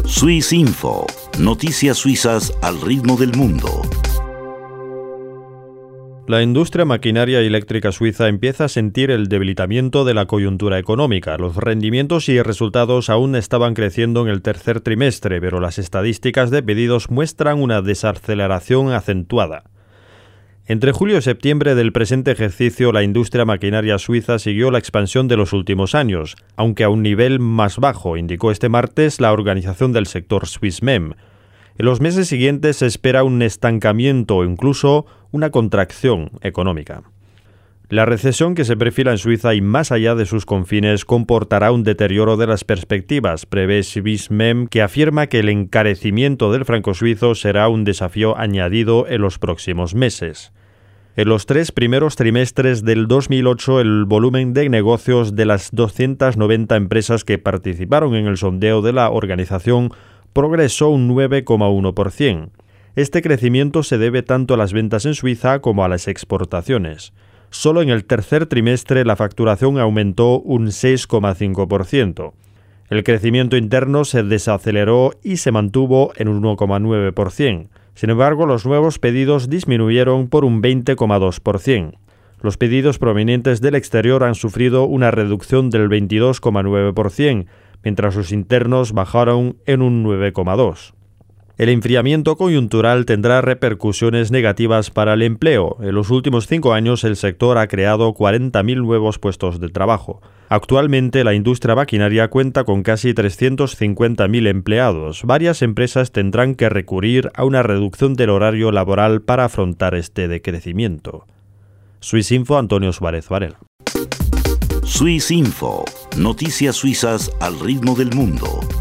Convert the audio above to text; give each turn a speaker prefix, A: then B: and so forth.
A: Swiss Info, noticias suizas al ritmo del mundo.
B: La industria maquinaria y eléctrica suiza empieza a sentir el debilitamiento de la coyuntura económica. Los rendimientos y resultados aún estaban creciendo en el tercer trimestre, pero las estadísticas de pedidos muestran una desaceleración acentuada. Entre julio y septiembre del presente ejercicio, la industria maquinaria suiza siguió la expansión de los últimos años, aunque a un nivel más bajo, indicó este martes la organización del sector Swissmem. En los meses siguientes se espera un estancamiento o incluso una contracción económica. La recesión que se perfila en Suiza y más allá de sus confines comportará un deterioro de las perspectivas, prevé Swissmem, que afirma que el encarecimiento del franco suizo será un desafío añadido en los próximos meses. En los 3 primeros trimestres del 2008, el volumen de negocios de las 290 empresas que participaron en el sondeo de la organización progresó un 9,1%. Este crecimiento se debe tanto a las ventas en Suiza como a las exportaciones. Solo en el tercer trimestre la facturación aumentó un 6,5%. El crecimiento interno se desaceleró y se mantuvo en un 1,9%. Sin embargo, los nuevos pedidos disminuyeron por un 20,2%. Los pedidos provenientes del exterior han sufrido una reducción del 22,9%, mientras los internos bajaron en un 9,2%. El enfriamiento coyuntural tendrá repercusiones negativas para el empleo. En los últimos 5 años el sector ha creado 40.000 nuevos puestos de trabajo. Actualmente la industria maquinaria cuenta con casi 350.000 empleados. Varias empresas tendrán que recurrir a una reducción del horario laboral para afrontar este decrecimiento. Swiss Info, Antonio Suárez Varela.
A: Swiss Info, noticias suizas al ritmo del mundo.